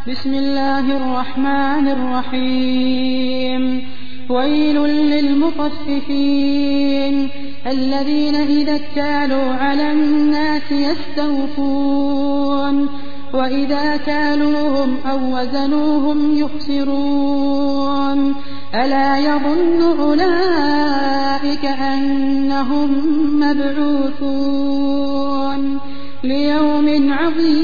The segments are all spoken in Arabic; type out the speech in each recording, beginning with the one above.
بسم الله الرحمن الرحيم. ويل للمطففين الذين إذا اكتالوا على الناس يستوفون وإذا كالوهم أو وزنوهم يخسرون ألا يظن أولئك أنهم مبعوثون ليوم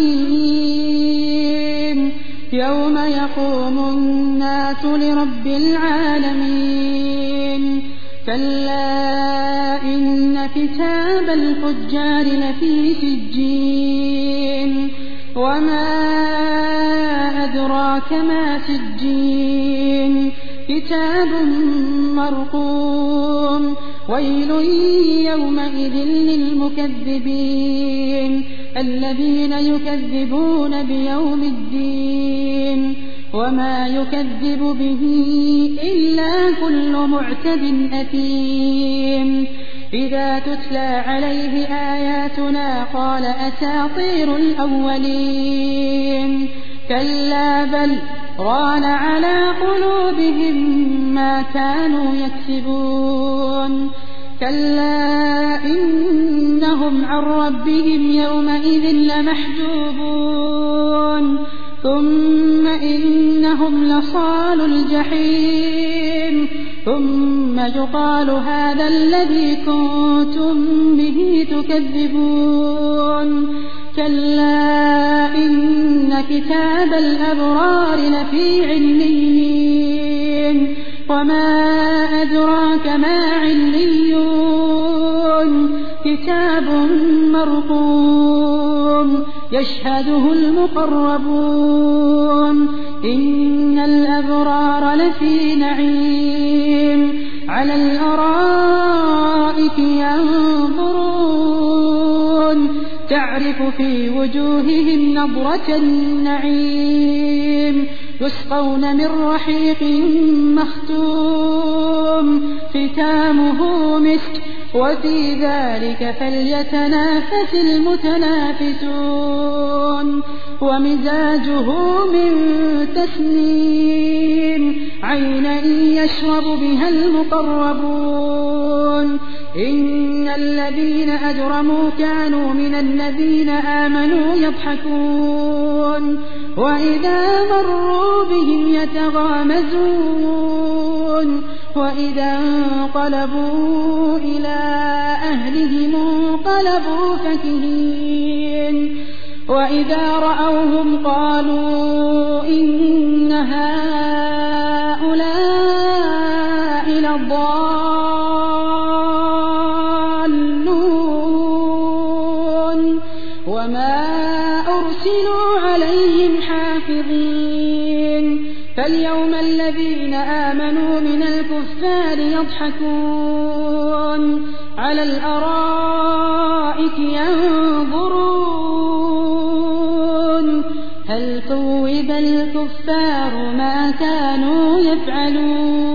عظيم يوم يقوم الناس لرب العالمين. كلا إن كتاب الفجار لفي سجين وما أدراك ما سجين كتاب مرقوم. ويل يومئذ للمكذبين الذين يكذبون بيوم الدين وما يكذب به إلا كل معتد أثيم. إذا تتلى عليه آياتنا قال أساطير الأولين كلا بل ران على قلوبهم ما كانوا يكسبون. كلا إنهم عن ربهم يومئذ لمحجوبون ثم إنهم لصالو الجحيم ثم يقال هذا الذي كنتم به تكذبون. كلا إن كتاب الأبرار لفي عليين وما أدراك ما عليون كتاب مرقوم يشهده المقربون. إن الأبرار لفي نعيم على الأرائك ينظرون تعرف في وجوههم نضرة النعيم يسقون من رحيق مختوم ختامه مسك وفي ذلك فليتنافس المتنافسون. ومزاجه من تسنيم عينا يشرب بها المقربون. إن الذين أجرموا كانوا من الذين آمنوا يضحكون وإذا مروا بهم يتغامزون وإذا انقلبوا إلى أهلهم انقلبوا فكهين وإذا رأوهم قالوا إن هؤلاء لضالون وما أرسلوا عليهم حافظين. فاليوم الذين آمنوا من الكفار يضحكون على الأرائك ينظرون هل ثوب الكفار ما كانوا يفعلون.